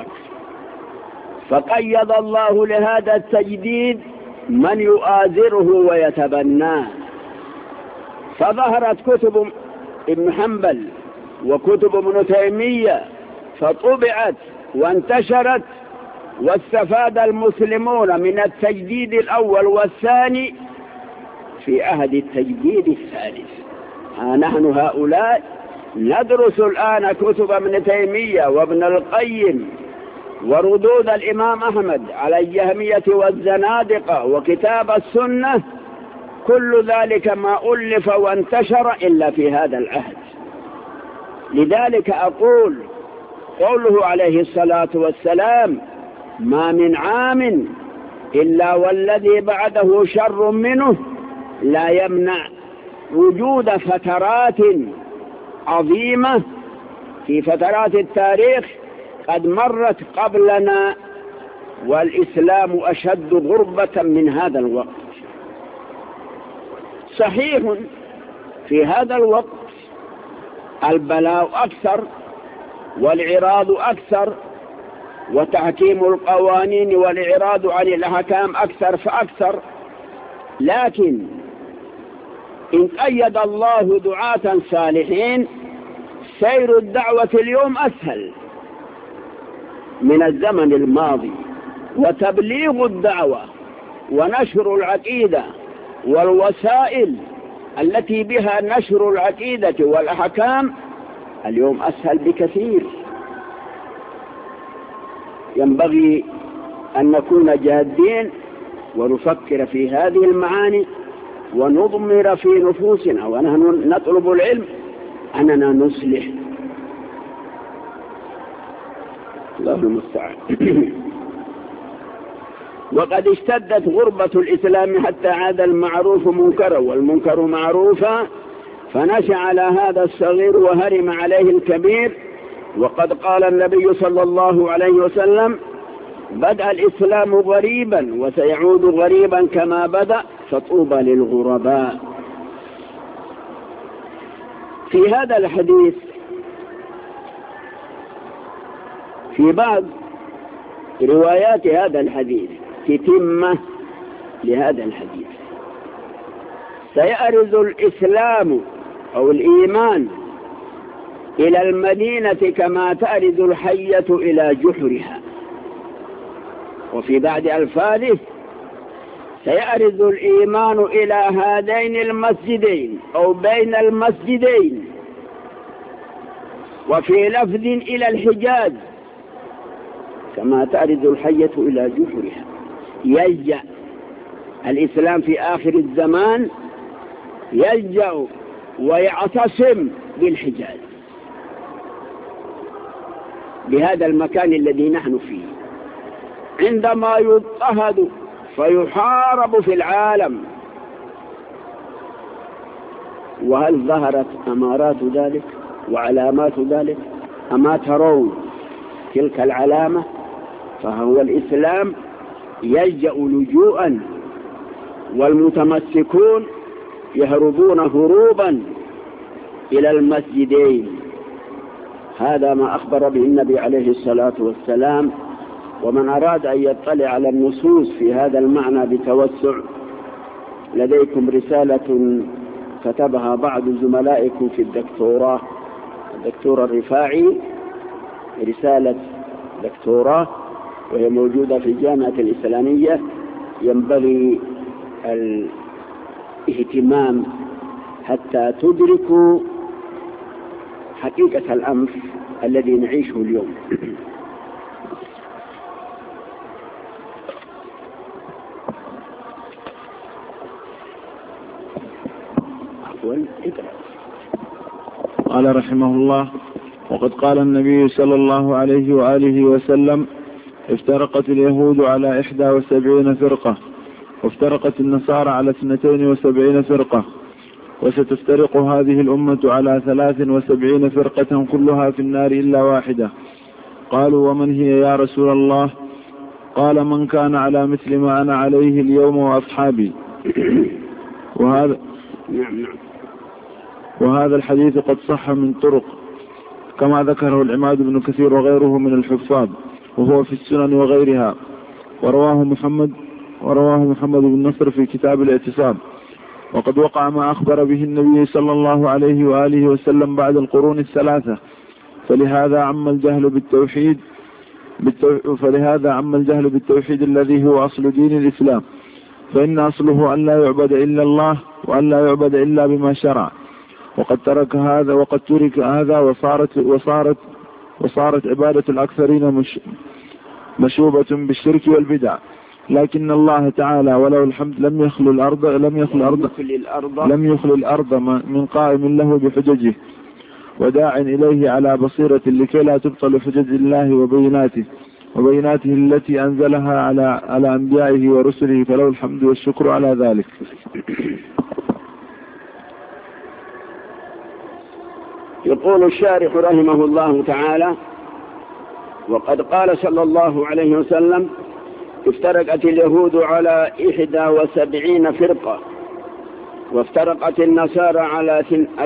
B: فقيض الله لهذا التجديد من يؤازره ويتبناه، فظهرت كتب ابن حنبل وكتب ابن تيمية فطبعت وانتشرت، واستفاد المسلمون من التجديد الأول والثاني في عهد التجديد الثالث. نحن هؤلاء ندرس الآن كتب ابن تيمية وابن القيم وردود الإمام أحمد على الجهمية والزنادقة وكتاب السنة، كل ذلك ما ألف وانتشر إلا في هذا العهد. لذلك أقول قوله عليه الصلاة والسلام: ما من عام إلا والذي بعده شر منه، لا يمنع وجود فترات عظيمة في فترات التاريخ قد مرت قبلنا والإسلام أشد غربة من هذا الوقت. صحيح في هذا الوقت البلاء أكثر والعراض أكثر وتحكيم القوانين والإعراض عن الأحكام أكثر فأكثر، لكن إن قيد الله دعاة صالحين سير الدعوة اليوم أسهل من الزمن الماضي، وتبليغ الدعوة ونشر العقيدة والوسائل التي بها نشر العقيدة والأحكام اليوم أسهل بكثير. ينبغي أن نكون جادين ونفكر في هذه المعاني ونضمر في نفوسنا ونحن نطلب العلم أننا نصلح. الله المستعان. وقد اشتدت غربة الإسلام حتى عاد المعروف منكرا والمنكر معروفا، فنشأ على هذا الصغير وهرم عليه الكبير. وقد قال النبي صلى الله عليه وسلم: بدأ الإسلام غريبا وسيعود غريبا كما بدأ، فطوبى للغرباء. في هذا الحديث في بعض روايات هذا الحديث تتمة لهذا الحديث: سيأرز الإسلام أو الإيمان إلى المدينة كما تأرز الحية إلى جحرها. وفي بعد ألفاظه: سيأرز الإيمان إلى هذين المسجدين أو بين المسجدين. وفي لفظ إلى الحجاز كما تأرز الحية إلى جحرها. يلجأ الإسلام في آخر الزمان، يلجأ ويعتصم بالحجاز، بهذا المكان الذي نحن فيه، عندما يضطهد فيحارب في العالم. وهل ظهرت أمارات ذلك وعلامات ذلك؟ أما ترون تلك العلامة؟ فهو الإسلام يلجأ لجوءا، والمتمسكون يهربون هروبا إلى المسجدين. هذا ما أخبر به النبي عليه الصلاة والسلام. ومن أراد أن يطلع على النصوص في هذا المعنى بتوسع، لديكم رسالة كتبها بعض زملائكم في الدكتوراه، الدكتور الرفاعي، رسالة دكتوراه، وهي موجودة في الجامعة الإسلامية. ينبغي الاهتمام حتى تدركوا حقيقة الأمر الذي نعيشه اليوم.
A: قال رحمه الله: وقد قال النبي صلى الله عليه وآله وسلم: افترقت اليهود على 71 فرقة، وافترقت النصارى على 72 فرقة، وستفترق هذه الأمة على 73 فرقة كلها في النار إلا واحدة. قالوا: ومن هي يا رسول الله؟ قال: من كان على مثل ما أنا عليه اليوم وأصحابي. وهذا الحديث قد صح من طرق، كما ذكره العماد بن كثير وغيره من الحفاظ، وهو في السنن وغيرها. ورواه محمد بن نصر في كتاب الاعتصام. وقد وقع ما أخبر به النبي صلى الله عليه وآله وسلم بعد القرون الثلاثة، فلهذا عم الجهل بالتوحيد الذي هو أصل دين الإسلام، فإن أصله أن لا يعبد إلا الله، وأن لا يعبد إلا بما شرع. وقد ترك هذا وصارت عبادة الأكثرين مشوبة بالشرك والبدع. لكن الله تعالى وله الحمد لم يخل الأرض من قائم له بحججه وداع إليه على بصيرة، لكي لا تبطل حجج الله وبيناته التي أنزلها على أنبيائه ورسله، فله الحمد والشكر على ذلك.
B: يقول الشارح رحمه الله تعالى: وقد قال صلى الله عليه وسلم: افترقت اليهود على 71 فرقة، وافترقت النصارى على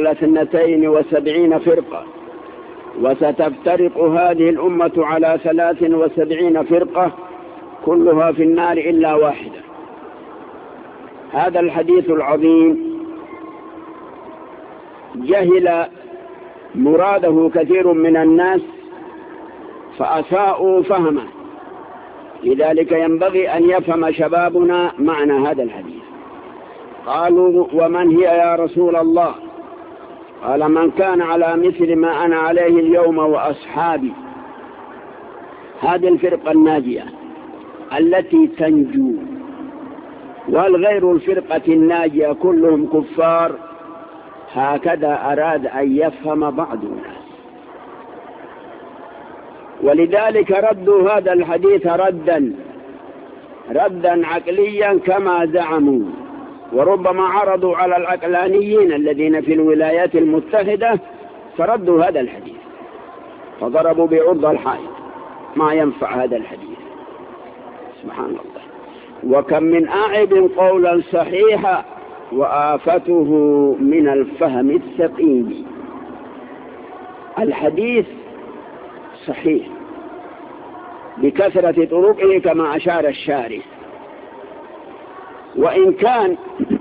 B: 72 فرقة، وستفترق هذه الأمة على 73 فرقة كلها في النار إلا واحدة. هذا الحديث العظيم جهل مراده كثير من الناس فأساءوا فهمه، لذلك ينبغي أن يفهم شبابنا معنى هذا الحديث. قالوا: ومن هي يا رسول الله؟ قال: من كان على مثل ما أنا عليه اليوم وأصحابي. هذه الفرقة الناجية التي تنجو، والغير الفرقة الناجية كلهم كفار. هكذا أراد أن يفهم بعض الناس، ولذلك ردوا هذا الحديث ردا عقليا كما زعموا، وربما عرضوا على العقلانيين الذين في الولايات المتحدة فردوا هذا الحديث، فضربوا بعرض الحائط. ما ينفع هذا الحديث، سبحان الله. وكم من أعب قولا صحيحا وآفته من الفهم الثقيل. الحديث صحيح بكثرة طرقه كما أشار الشارح، وإن كان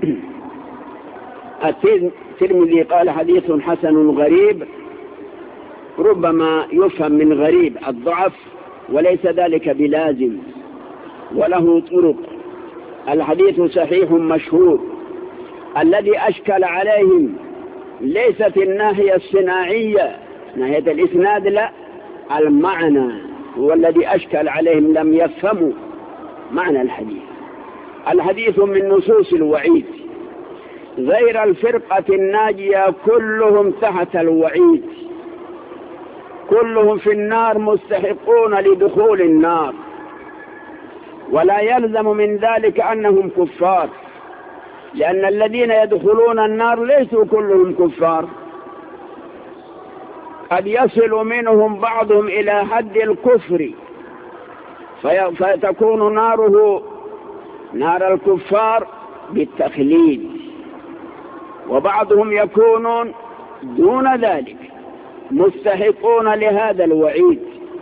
B: الترمذي قال حديث حسن غريب، ربما يفهم من غريب الضعف، وليس ذلك بلازم، وله طرق. الحديث صحيح مشهور. الذي أشكل عليهم ليست الناحية الصناعية، ناحية الإسناد لا، المعنى هو الذي أشكل عليهم، لم يفهموا معنى الحديث. الحديث من نصوص الوعيد، غير الفرقة الناجية كلهم تحت الوعيد، كلهم في النار مستحقون لدخول النار، ولا يلزم من ذلك أنهم كفار، لأن الذين يدخلون النار ليسوا كلهم كفار، قد يصل منهم بعضهم إلى حد الكفر فتكون ناره نار الكفار بالتخليد، وبعضهم يكونون دون ذلك مستحقون لهذا الوعيد،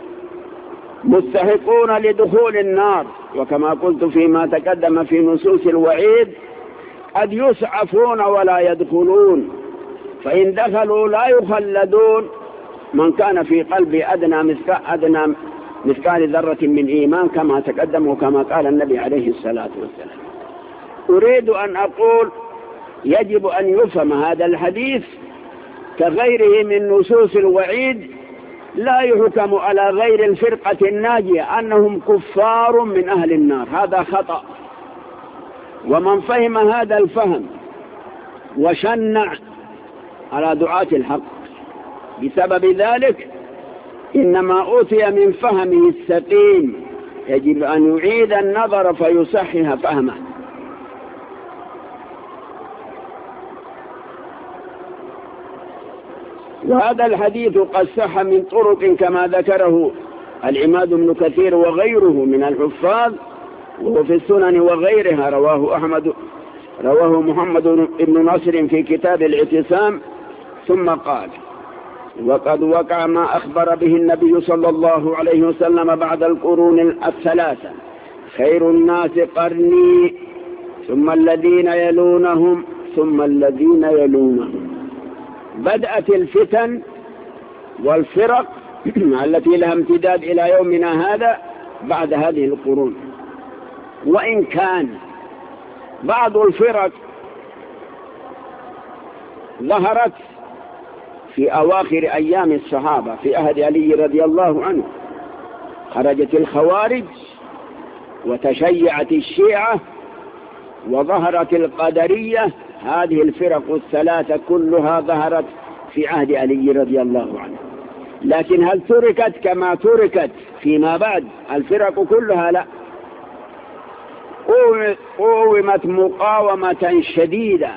B: مستحقون لدخول النار. وكما قلت فيما تقدم في نصوص الوعيد قد يسعفون ولا يدخلون، فإن دخلوا لا يخلدون من كان في قلبه أدنى مثقال ذرة من إيمان، كما تقدم وكما قال النبي عليه الصلاة والسلام. أريد أن أقول يجب أن يفهم هذا الحديث كغيره من نصوص الوعيد، لا يحكم على غير الفرقة الناجية أنهم كفار من أهل النار، هذا خطأ. ومن فهم هذا الفهم وشنع على دعاة الحق بسبب ذلك إنما أوتي من فهمه السقيم، يجب أن يعيد النظر فيصحح فهمه. وهذا الحديث قد صح من طرق كما ذكره العماد بن كثير وغيره من الحفاظ، وهو في السنن وغيرها، رواه محمد بن نصر في كتاب الاعتصام. ثم قال: وقد وقع ما أخبر به النبي صلى الله عليه وسلم بعد القرون الثلاثة: خير الناس قرني ثم الذين يلونهم ثم الذين يلونهم. بدأت الفتن والفرق التي لها امتداد إلى يومنا هذا بعد هذه القرون، وإن كان بعض الفرق ظهرت في أواخر أيام الصحابة في عهد علي رضي الله عنه، خرجت الخوارج وتشيعت الشيعة وظهرت القدرية. هذه الفرق الثلاثة كلها ظهرت في عهد علي رضي الله عنه، لكن هل تركت كما تركت فيما بعد الفرق كلها؟ لا، قومت مقاومة شديدة.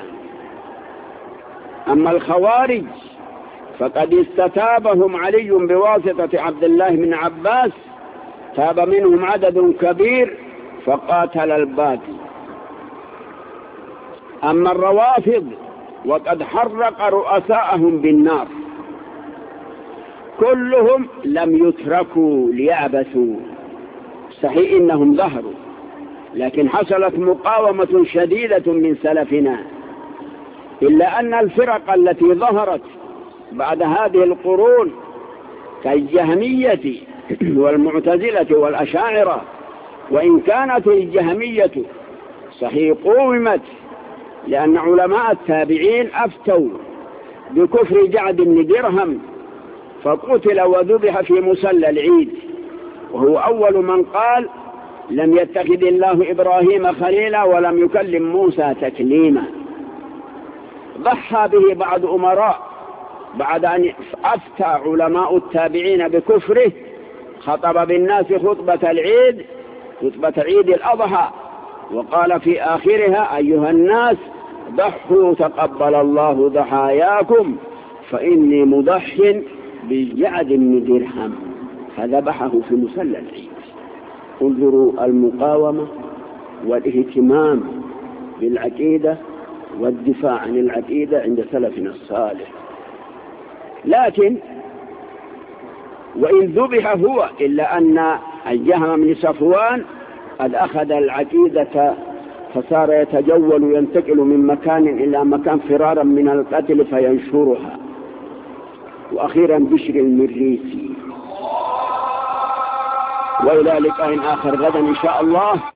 B: أما الخوارج فقد استتابهم علي بواسطة عبد الله بن عباس، تاب منهم عدد كبير فقاتل الباقي. أما الروافض وقد حرق رؤساءهم بالنار، كلهم لم يتركوا ليعبثوا، صحيح إنهم ظهروا، لكن حصلت مقاومة شديدة من سلفنا. إلا أن الفرق التي ظهرت بعد هذه القرون كالجهمية والمعتزلة والأشاعرة، وإن كانت الجهمية صحيح قومت لأن علماء التابعين أفتوا بكفر جعد بن درهم فقتل وذبح في مصلى العيد، وهو أول من قال: لم يتخذ الله إبراهيم خليلا ولم يكلم موسى تكليما. ضحى به بعض أمراء بعد أن أفتى علماء التابعين بكفره، خطب بالناس خطبة العيد، خطبة عيد الأضحى، وقال في آخرها: أيها الناس ضحوا تقبل الله ضحاياكم فإني مضح بجعد بن درهم، فذبحه في مصلى العيد. انظروا المقاومة والاهتمام بالعقيدة والدفاع عن العقيدة عند سلفنا الصالح. لكن وإن ذبح هو، إلا أن الجهم بن صفوان قد أخذ العقيدة فصار يتجول ينتقل من مكان إلى مكان فرارا من القتل فينشرها. وأخيرا بشر المريسي. وإلى لقاء آخر غدا إن شاء الله.